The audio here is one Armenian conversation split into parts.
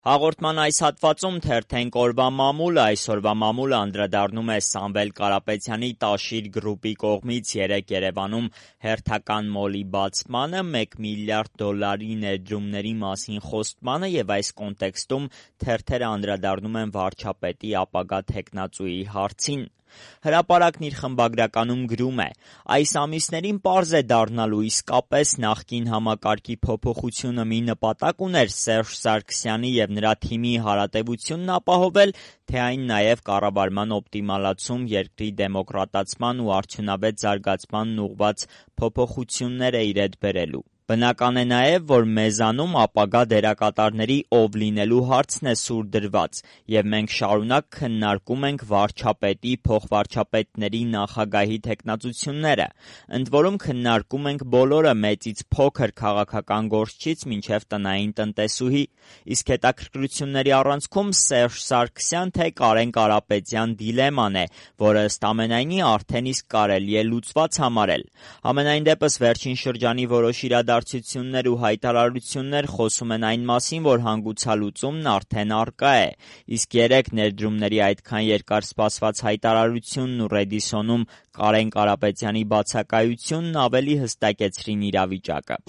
Հաղորդման այս հատվածում թերթենք օրվա մամուլը, այսօրվա մամուլը անդրադառնում է Սամվել Կարապետյանի Տաշիր գրուպի կողմից երեկ Երևանում հերթական մոլի բացմանը, $1 միլիարդ ներդրումների մասին խոստմանը և այս կոնտեքստում թերթերը անդրադառնում են վարչապետի ապագա թեկնածուի հարցին։ Հրապարակն իր խմբագրականում գրում է. «Այս ամիսներին պարզ է դառնալու իսկապես նախկին համակարգի փոփոխությունը մի նպատակ ուներ Սերժ Սարգսյանի և նրա թիմի հարատևությունն ապահովել, թե այն նաև կառավարման օպտիմալացում, երկրի դեմոկրատացման ու արդյունավետ զարգացմանն ուղղված փոփոխություններ է իր հետ բերելու։ Բնական է նաև, որ մեզանում ապագա դերակատարների ով լինելու հարցն է սուր դրված, և մենք շարունակ քննարկում ենք վարչապետի, փոխվարչապետների, նախագահի թեկնածությունները, ընդ որում քննարկում ենք բոլորը մեծից փոքր քաղաքական գործչից մինչև տնային տնտեսուհի, իսկ հետաքրքրությունների առանցքում Սերժ Սարգսյան թե Կարեն Կարապետյան դիլեման է, որը ըստ ամենայնի արդեն իսկ կարելի է լուծված համարել։ Համենայն դեպս վերջին շրջանի որոշ իրադարձություններ ու հայտարարություններ խոսում են այն մասին, որ հանգուցալուծումն արդեն առկա է, իսկ երեկ ներդրումների այդքան երկար սպասված հայտարարությունն ու Ռեդիսոնում Կարեն Կարապետյանի բացակայությունն ավելի հստակեցրին իրավիճակը։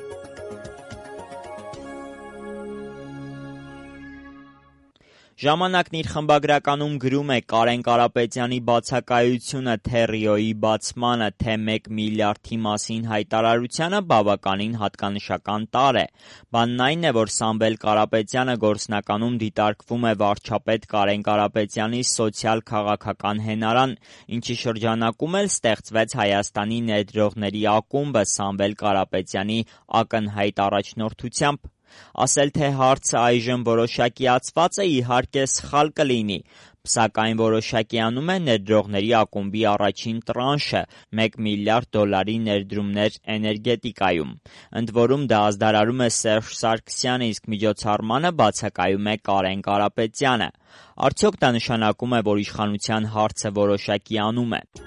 Ժամանակն իր խմբագրականում գրում է. «Կարեն Կարապետյանի բացակայությունը թե Ռիոյի բացմանը, թե $1 միլիարդի մասին հայտարարությանը բավականին հատկանշական տարր է։ Բանն այն է, որ Սամվել Կարապետյանը գործնականում դիտարկվում է վարչապետ Կարեն Կարապետյանի սոցիալ-քաղաքական հենարան, ինչի շրջանակում էլ ստեղծվեց Հայաստանի ներդրողների ակումբը Սամվել Կարապետյանի ակնհայտ առաջնորդությամբ։ Ասել, թե հարցը այժմ որոշակիացված է, իհարկե սխալ կլինի, սակայն որոշակիանում է ներդրողների ակումբի առաջին տրանշը՝ $1 միլիարդ ներդրումներ էներգետիկայում։ Ընդ որում դա ազդարարում է Սերժ Սարգսյանը, իսկ միջոցառմանը բացակայում է Կարեն Կարապետյանը։ Արդյոք դա նշանակում է, որ իշխանության հարցը որոշակիանում է։